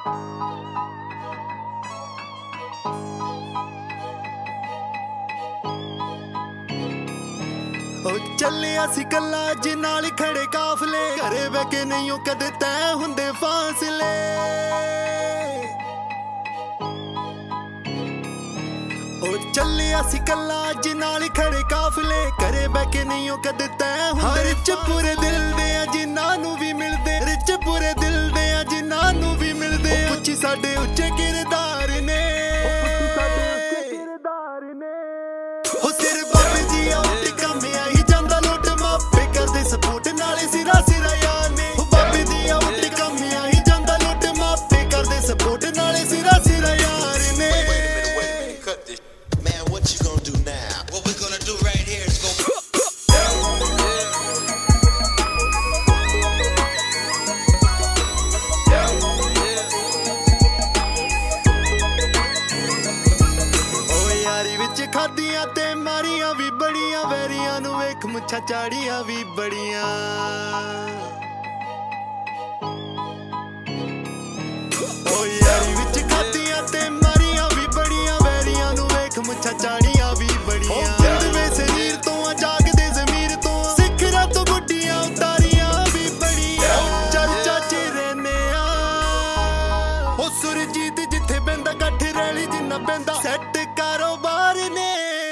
ਚੱਲਿਆ ਸੀ ਗੱਲਾਂ ਅੱਜ ਨਾਲ ਖੜੇ ਕਾਫਲੇ ਘਰੇ ਬਹਿ ਕੇ ਨਹੀਂ ਉਹ ਕਦੇ ਤੈਅ ਹੁੰਦੇ ਫਾਸਲੇ ਚੱਲਿਆ ਸੀ ਗੱਲਾਂ ਅੱਜ ਨਾਲ ਖੜੇ ਕਾਫਲੇ ਘਰੇ ਬਹਿ ਕੇ ਨਹੀਂ ਉਹ ਕਦੇ ਤੈਅ ਹੁੰਦੇ ਰਿਚ ਪੂਰੇ ਦਿਲ ਦੇ ਆ ਜਿਨ੍ਹਾਂ ਨੂੰ ਵੀ ਮਿਲਦੇ ਰਿਚ ਪੂਰੇ ਦਿਲ ਦੇ ਆ ਜਿਨ੍ਹਾਂ ਨੂੰ ਵੀ ਮਿਲਦੇ ਪੁੱਛੀ ਸਾਡੇ ਉੱਚੇ ਕਿਰਦਾਰ ਨੇ ਉਹ ਸਿਰ ਬਾਬੇ ਜੀ ਆ ਕੰਮ ਆਈ ਜਾਂਦਾ ਲੋਟ ਮਾਪੇ ਕਰਦੇ ਸਪੋਰਟ ਨਾਲੇ ਸਿਰਾ ਸਿਰਾ ਯਾਰ ਨੇ ਉਹ ਬਾਬੇ ਦੀ ਆ ਕੰਮ ਆਈ ਜਾਂਦਾ ਲੋਟ ਮਾਪੇ ਕਰਦੇ ਸਪੋਰਟ ਨਾਲੇ ਸਿਰਾ ਸਿਰਾ ਯਾਰ ਨੇ Man, what you gonna do now? What we're gonna do right here is go. ਓ ਯਾਰੀ ਵਿੱਚ ਖਾਦੀਆਂ ਤੇ ਮਾਰੀਆਂ ਵੀ ਬੜੀਆਂ ਵੈਰੀਆਂ ਨੂੰ ਵੇਖ ਮੁੱਛਾਂ ਚਾੜੀਆਂ ਵੀ ਬੜੀਆਂ ਓ ਯਾਰੀ ਵਿੱਚ ਖਾਦੀਆਂ ਤੇ ਮਾਰੀਆਂ ਵੀ ਬੜੀਆਂ ਵੈਰੀਆਂ ਨੂੰ ਵੇਖ ਮੁੱਛਾਂ ਚਾੜੀਆਂ ਵੀ ਬੜੀਆਂ ਜਿੰਦਵੇਂ ਸਰੀਰ ਤੋਂ ਆ ਜਾਗਦੇ ਜ਼ਮੀਰ ਤੋਂ ਸਿਖਰਾਂ ਤੋਂ ਗੁੱਡੀਆਂ ਉਤਾਰੀਆਂ ਵੀ ਬੜੀਆਂ ਚਰਚਾ ਚ ਰਹਿੰਦੇ ਆ ਉਹ ਸੁਰਜੀਤ ਜਿੱਥੇ ਬੈਂਦਾ ਗੱਠ ਰੈਲੀ ਜਿੰਨਾ ਪੈਂਦਾ ਸੈੱਟ ਕਾਰੋਬਾਰ ਨੇ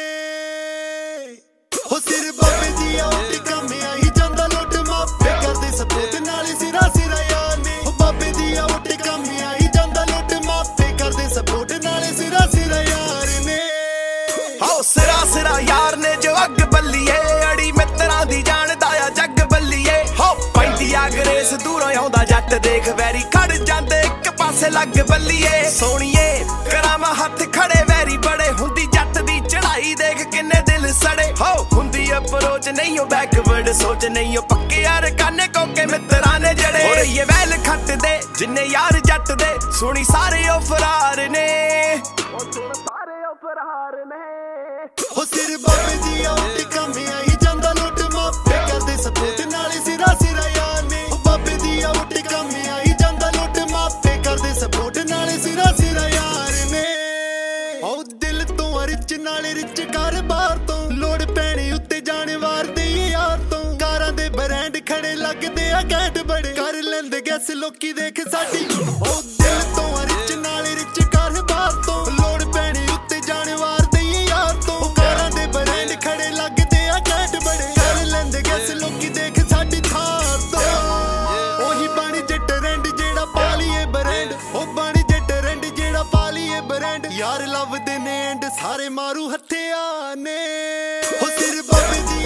ਉਹ ਸਿਰ ਬਾਬੇ ਜੀ ਆ ਕੰਮ ਆਈ ਜਾਂਦਾ ਲੋਟ ਮਾਪੇ ਕਰਦੇ ਸਪੋਰਟ ਨਾਲ ਸਿਰਾ ਸਿਰਾ ਯਾਰ ਨੇ ਉਹ ਬਾਬੇ ਦੀ ਆ ਕੰਮ ਆਈ ਜਾਂਦਾ ਲੋਟ ਮਾਪੇ ਕਰਦੇ ਸਪੋਰਟ ਨਾਲ ਸਿਰਾ ਸਿਰਾ ਯਾਰ ਨੇ ਹੋ ਸਿਰਾ ਸਿਰਾ ਯਾਰ ਨੇ ਜੋ ਅੱਗ ਬੱਲੀਏ ਅੜੀ ਮਿੱਤਰਾਂ ਦੀ ਜਾਣਦਾ ਆ ਜੱਗ ਬੱਲੀਏ ਹੋ ਪੈਂਦੀ ਆ ਗਰੇਸ ਦੂਰੋਂ ਆਉਂਦਾ ਜੱਟ ਦੇਖ ਵੈਰੀ ਖੜ ਜਾਂਦੇ ਇੱਕ ਪਾਸੇ ਲੱਗ ਬੱਲੀਏ ਸੋਣੀਏ ਕਰਾਵਾਂ ਹੱਥ ਖੜੇ ਵੈਰੀ ਬੜੇ ਹੁੰਦੀ ਜੱਟ ਦੀ ਚੜਾਈ ਦੇਖ ਕਿੰਨੇ ਦਿਲ ਸੜੇ ਹੋ ਹੁੰਦੀ ਅਪਰੋਚ ਨਹੀਂ ਉਹ ਬੈਕਵਰਡ ਸੋਚ ਨਹੀਂ ਉਹ ਪੱਕੇ ਯਾਰ ਕਾਨੇ ਕੋਕੇ ਮਿੱਤਰਾਂ ਨੇ ਜੜੇ ਹੋਰ ਇਹ ਵੈਲ ਖੱਟ ਦੇ ਜਿੰਨੇ ਯਾਰ ਜੱਟ ਦੇ ਸੁਣੀ ਸਾਰੇ ਉਹ ਫਰਾਰ ਨੇ ਉਹ ਸਿਰ ਬਾਬੇ ਦੀ ਆ ਕੰਮ ਆਈ ਜਾਂਦਾ ਲੋਟ ਮਾਪੇ ਕਰਦੇ ਸਪੋਰਟ ਨਾਲੇ ਸਿਰਾ ਸਿਰਾ ਯਾਰ ਨੇ ਉਹ ਬਾਬੇ ਦੀ ਆ ਕੰਮ ਆਈ ਜਾਂਦਾ ਲੋਟ ਮਾਪੇ ਕਰਦੇ ਸਪੋਰਟ ਨਾਲੇ ਸਿਰਾ ਸਿਰਾ ਯਾਰ ਨੇ ਉਹ ਦਿਲ ਤੋਂ ਰਿਚ ਨਾਲੇ ਰਿਚ ਕਾਰੋਬਾਰ ਤੋਂ ਲੋੜ ਪੈਣੀ ਉੱਤੇ ਜਾਣ ਵਾਰ ਦੇ ਯਾਰ ਤੋਂ ਕਾਰਾਂ ਦੇ ਬ੍ਰਾਂਡ ਖੜੇ ਲੱਗਦੇ ਆ ਗੈਟ ਬੜੇ ਕਰ ਲੈਂਦੇ ਗੈਸ ਲੋਕੀ ਦੇਖ ਸਾਡੀ ਉਹ ਦਿਲ ਤੋਂ ਰਿਚ ਨਾਲੇ ਰਿਚ ਕਾਰੋਬਾਰ ਤੋਂ ਲੋੜ ਪੈਣੀ ਉੱਤੇ ਜਾਣ ਵਾਰ ਦੇ ਯਾਰ ਤੋਂ ਕਾਰਾਂ ਦੇ ਬ੍ਰਾਂਡ ਖੜੇ ਲੱਗਦੇ ਆ ਗੈਟ ਬੜੇ ਕਰ ਲੈਂਦੇ ਗੈਸ ਲੋਕੀ ਦੇਖ ਸਾਡੀ ਥਾਰ ਤੋਂ ਉਹੀ ਬਣ ਜੇ ਟ੍ਰੈਂਡ ਜਿਹੜਾ ਪਾ ਲਈਏ ਬ੍ਰਾਂਡ ਉਹ ਬਣ ਜੇ ਟ੍ਰੈਂਡ ਜਿਹੜਾ ਪਾ ਲਈਏ ਬ੍ਰਾਂਡ ਯਾਰ ਲੱਭਦੇ ਨੇ ਐਂਡ ਸਾਰੇ ਮਾਰੂ ਹੱਥਿਆ ਨੇ ਉਹ ਸਿਰ ਬਾਬੇ ਜੀ